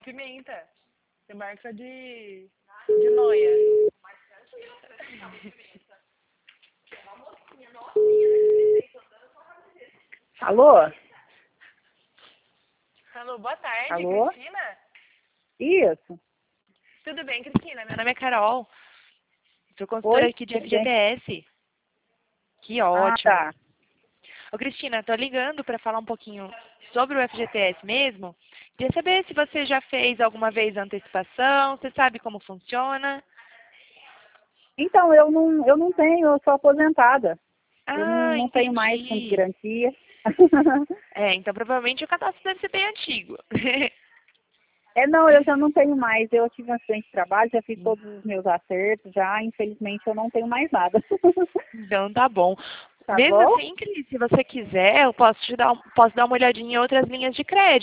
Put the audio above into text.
Pimenta. Você marca de noia. Alô? Alô, boa tarde, Alô? Cristina? Isso. Tudo bem, Cristina? Meu nome é Carol. Sou consultora Oi? aqui de Tudo bem? FGTS. Que Ah, ótimo. tá. Ô, Cristina, tô ligando para falar um pouquinho sobre o FGTS mesmo. Queria saber se você já fez alguma vez antecipação, você sabe como funciona? Então, eu não tenho, eu sou aposentada. Eu não, Ah, não tenho mais fundo de entendi. garantia. É, então provavelmente o cadastro deve ser bem antigo. Não, eu já não tenho mais. Eu tive um acidente de trabalho, já fiz todos os meus acertos, já, infelizmente, eu não tenho mais nada. Então tá bom. Tá Mesmo bom? assim, Cris, se você quiser, eu posso dar uma olhadinha em outras linhas de crédito.